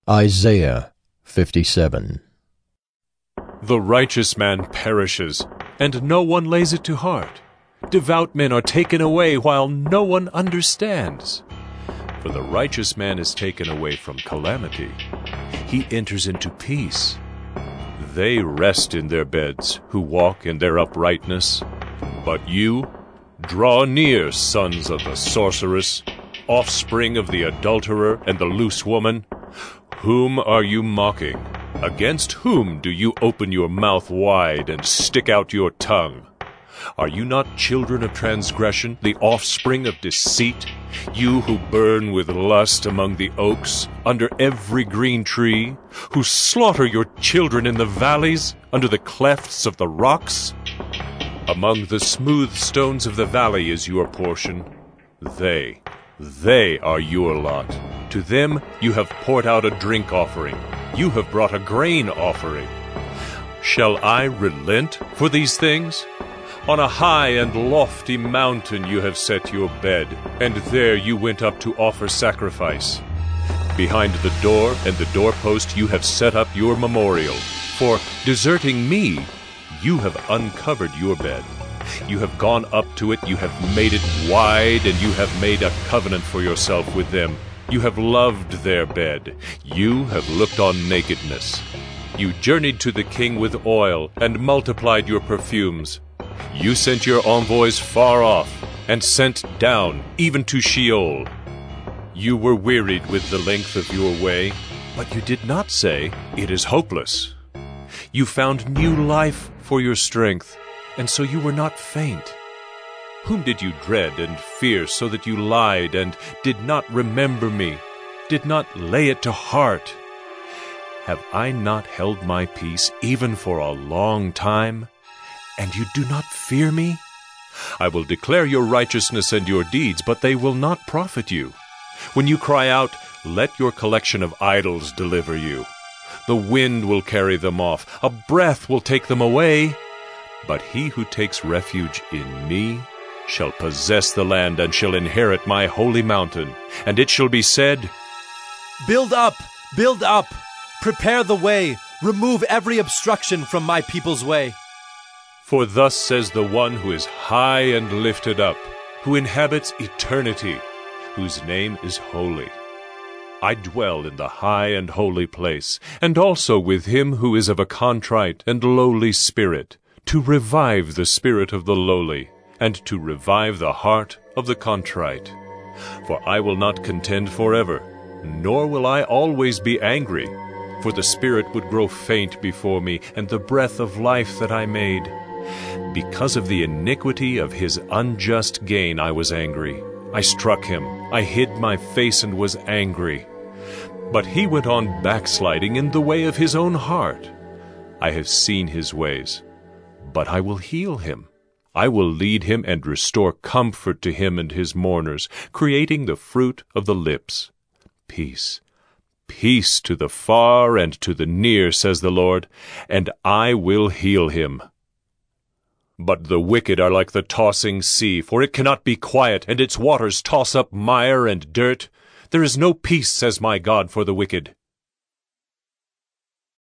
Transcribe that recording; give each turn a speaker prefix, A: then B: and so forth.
A: Isaiah 57.
B: The righteous man perishes, and no one lays it to heart. Devout men are taken away while no one understands. For the righteous man is taken away from calamity. He enters into peace. They rest in their beds who walk in their uprightness. But you, draw near, sons of the sorceress, offspring of the adulterer and the loose woman. Whom are you mocking? Against whom do you open your mouth wide and stick out your tongue? Are you not children of transgression, the offspring of deceit? You who burn with lust among the oaks, under every green tree, who slaughter your children in the valleys, under the clefts of the rocks? Among the smooth stones of the valley is your portion. They are your lot. To them you have poured out a drink offering. You have brought a grain offering. Shall I relent for these things? On a high and lofty mountain you have set your bed, and there you went up to offer sacrifice. Behind the door and the doorpost you have set up your memorial. For deserting me, you have uncovered your bed. You have gone up to it, you have made it wide, and you have made a covenant for yourself with them. You have loved their bed. You have looked on nakedness. You journeyed to the king with oil, and multiplied your perfumes. You sent your envoys far off, and sent down, even to Sheol. You were wearied with the length of your way, but you did not say, "It is hopeless." You found new life for your strength, and so you were not faint. Whom did you dread and fear so that you lied and did not remember me, did not lay it to heart? Have I not held my peace even for a long time? And you do not fear me? I will declare your righteousness and your deeds, but they will not profit you. When you cry out, let your collection of idols deliver you. The wind will carry them off, a breath will take them away. But he who takes refuge in me shall possess the land and shall inherit my holy mountain. And it shall be said,
C: build up, prepare the way, remove every obstruction from my people's way.
B: For thus says the one who is high and lifted up, who inhabits eternity, whose name is holy. I dwell in the high and holy place, and also with him who is of a contrite and lowly spirit, to revive the spirit of the lowly, and to revive the heart of the contrite. For I will not contend forever, nor will I always be angry, for the spirit would grow faint before me, and the breath of life that I made. Because of the iniquity of his unjust gain I was angry. I struck him, I hid my face and was angry. But he went on backsliding in the way of his own heart. I have seen his ways, but I will heal him. I will lead him and restore comfort to him and his mourners, creating the fruit of the lips. Peace, peace to the far and to the near, says the Lord, and I will heal him. But the wicked are like the tossing sea, for it cannot be quiet, and its waters toss up mire and dirt. There is no peace, says my God, for the wicked.